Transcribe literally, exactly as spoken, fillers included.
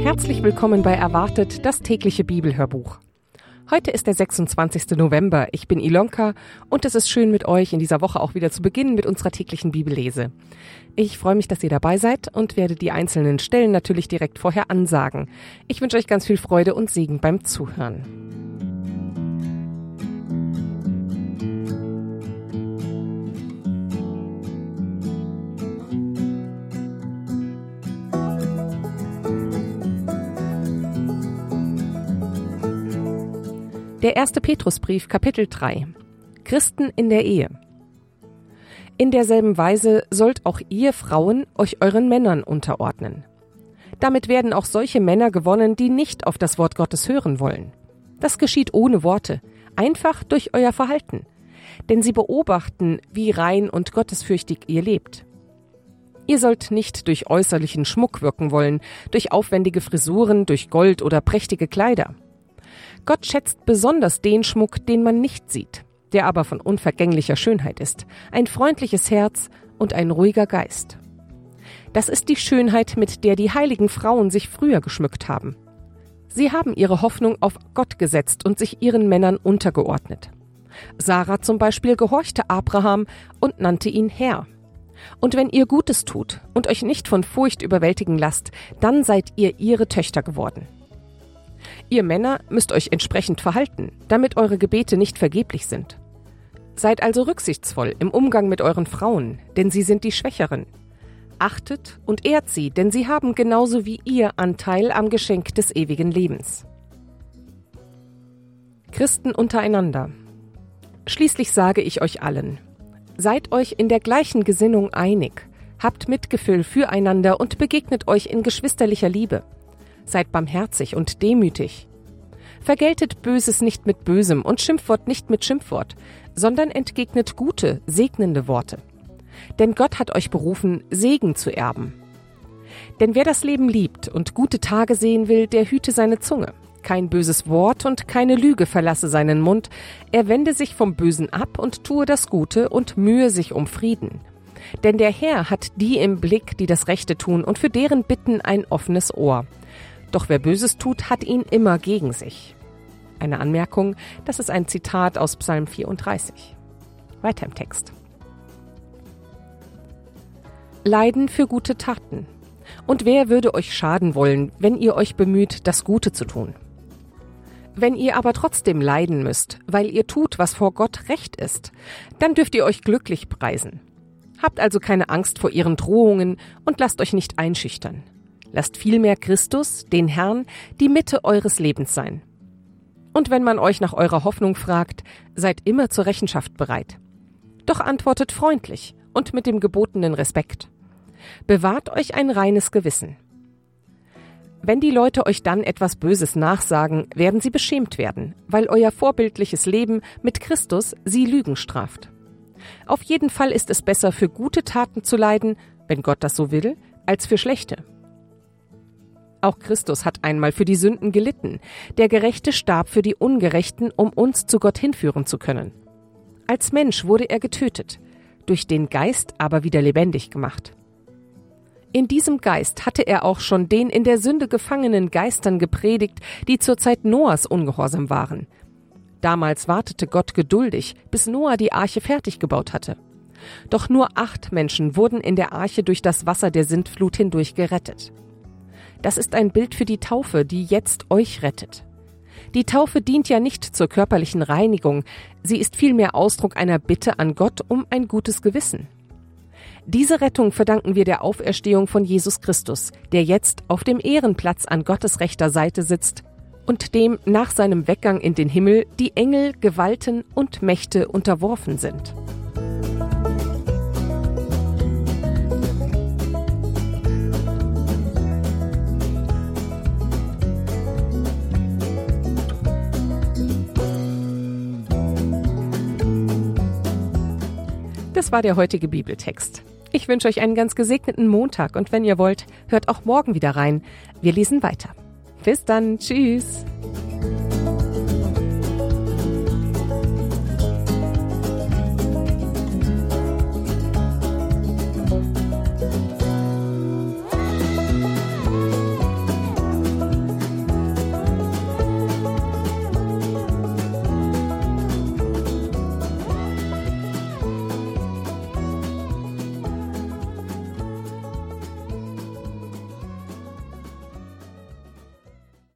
Herzlich willkommen bei Erwartet, das tägliche Bibelhörbuch. Heute ist der sechsundzwanzigster November. Ich bin Ilonka und es ist schön, mit euch in dieser Woche auch wieder zu beginnen mit unserer täglichen Bibellese. Ich freue mich, dass ihr dabei seid und werde die einzelnen Stellen natürlich direkt vorher ansagen. Ich wünsche euch ganz viel Freude und Segen beim Zuhören. Der erste Petrusbrief, Kapitel drei. Christen in der Ehe. In derselben Weise sollt auch ihr Frauen euch euren Männern unterordnen. Damit werden auch solche Männer gewonnen, die nicht auf das Wort Gottes hören wollen. Das geschieht ohne Worte, einfach durch euer Verhalten. Denn sie beobachten, wie rein und gottesfürchtig ihr lebt. Ihr sollt nicht durch äußerlichen Schmuck wirken wollen, durch aufwendige Frisuren, durch Gold oder prächtige Kleider. Gott schätzt besonders den Schmuck, den man nicht sieht, der aber von unvergänglicher Schönheit ist, ein freundliches Herz und ein ruhiger Geist. Das ist die Schönheit, mit der die heiligen Frauen sich früher geschmückt haben. Sie haben ihre Hoffnung auf Gott gesetzt und sich ihren Männern untergeordnet. Sarah zum Beispiel gehorchte Abraham und nannte ihn Herr. Und wenn ihr Gutes tut und euch nicht von Furcht überwältigen lasst, dann seid ihr ihre Töchter geworden. Ihr Männer müsst euch entsprechend verhalten, damit eure Gebete nicht vergeblich sind. Seid also rücksichtsvoll im Umgang mit euren Frauen, denn sie sind die Schwächeren. Achtet und ehrt sie, denn sie haben genauso wie ihr Anteil am Geschenk des ewigen Lebens. Christen untereinander. Schließlich sage ich euch allen: Seid euch in der gleichen Gesinnung einig, habt Mitgefühl füreinander und begegnet euch in geschwisterlicher Liebe. Seid barmherzig und demütig. Vergeltet Böses nicht mit Bösem und Schimpfwort nicht mit Schimpfwort, sondern entgegnet gute, segnende Worte. Denn Gott hat euch berufen, Segen zu erben. Denn wer das Leben liebt und gute Tage sehen will, der hüte seine Zunge. Kein böses Wort und keine Lüge verlasse seinen Mund. Er wende sich vom Bösen ab und tue das Gute und mühe sich um Frieden. Denn der Herr hat die im Blick, die das Rechte tun und für deren Bitten ein offenes Ohr. Doch wer Böses tut, hat ihn immer gegen sich. Eine Anmerkung, das ist ein Zitat aus Psalm vierunddreißig. Weiter im Text. Leiden für gute Taten. Und wer würde euch schaden wollen, wenn ihr euch bemüht, das Gute zu tun? Wenn ihr aber trotzdem leiden müsst, weil ihr tut, was vor Gott recht ist, dann dürft ihr euch glücklich preisen. Habt also keine Angst vor ihren Drohungen und lasst euch nicht einschüchtern. Lasst vielmehr Christus, den Herrn, die Mitte eures Lebens sein. Und wenn man euch nach eurer Hoffnung fragt, seid immer zur Rechenschaft bereit. Doch antwortet freundlich und mit dem gebotenen Respekt. Bewahrt euch ein reines Gewissen. Wenn die Leute euch dann etwas Böses nachsagen, werden sie beschämt werden, weil euer vorbildliches Leben mit Christus sie Lügen straft. Auf jeden Fall ist es besser, für gute Taten zu leiden, wenn Gott das so will, als für schlechte. Auch Christus hat einmal für die Sünden gelitten. Der Gerechte starb für die Ungerechten, um uns zu Gott hinführen zu können. Als Mensch wurde er getötet, durch den Geist aber wieder lebendig gemacht. In diesem Geist hatte er auch schon den in der Sünde gefangenen Geistern gepredigt, die zur Zeit Noahs ungehorsam waren. Damals wartete Gott geduldig, bis Noah die Arche fertig gebaut hatte. Doch nur acht Menschen wurden in der Arche durch das Wasser der Sintflut hindurch gerettet. Das ist ein Bild für die Taufe, die jetzt euch rettet. Die Taufe dient ja nicht zur körperlichen Reinigung, sie ist vielmehr Ausdruck einer Bitte an Gott um ein gutes Gewissen. Diese Rettung verdanken wir der Auferstehung von Jesus Christus, der jetzt auf dem Ehrenplatz an Gottes rechter Seite sitzt und dem nach seinem Weggang in den Himmel die Engel, Gewalten und Mächte unterworfen sind. Das war der heutige Bibeltext. Ich wünsche euch einen ganz gesegneten Montag und wenn ihr wollt, hört auch morgen wieder rein. Wir lesen weiter. Bis dann. Tschüss.